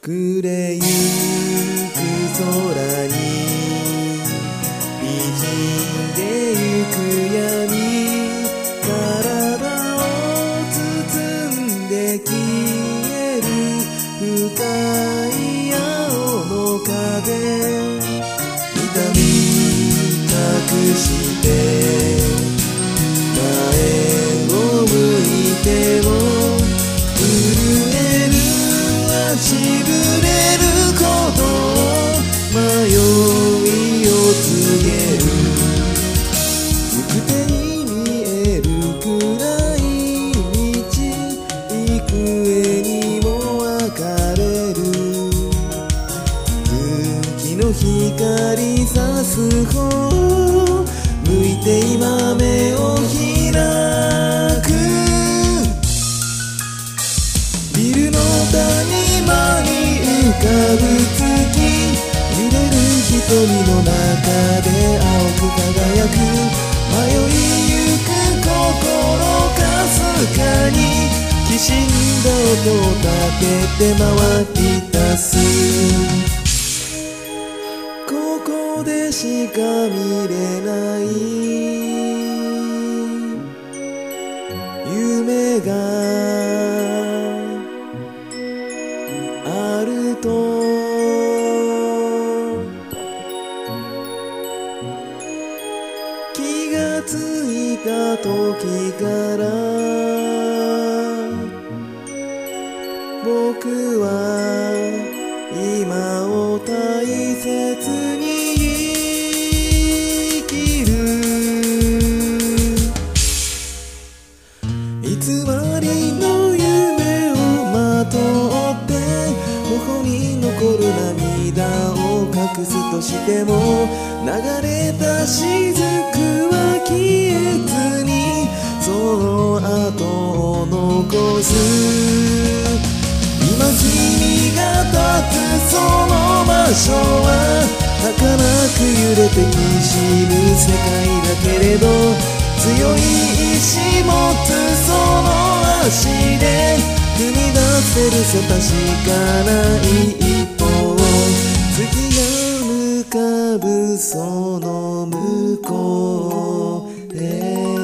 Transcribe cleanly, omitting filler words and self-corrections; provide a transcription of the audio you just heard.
暮れゆく空に滲んでゆく闇、体を包んで消える深い青の風、痛み隠して前を向いても震えるしぶれることを迷いを告げる、行く手に見える暗い道、幾重にも分かれる、月の光さす方向いて今目を開く、ビルの谷間に浮かぶ月、揺れる瞳の中で青く輝く、迷いゆく心かすかにきしんだ音を立てて回り出す、ここでしか見れない夢があると気がついた時から僕は今を大切に生きる、偽りの夢をまとって頬に残る涙を隠すとしても、流れた雫は消えずにその後を残す、今君が立つその場所は儚く揺れてきしむ世界だけれど、強い意志持つその足で踏み出せるさ確かな一歩を、月が浮かぶその向こうへ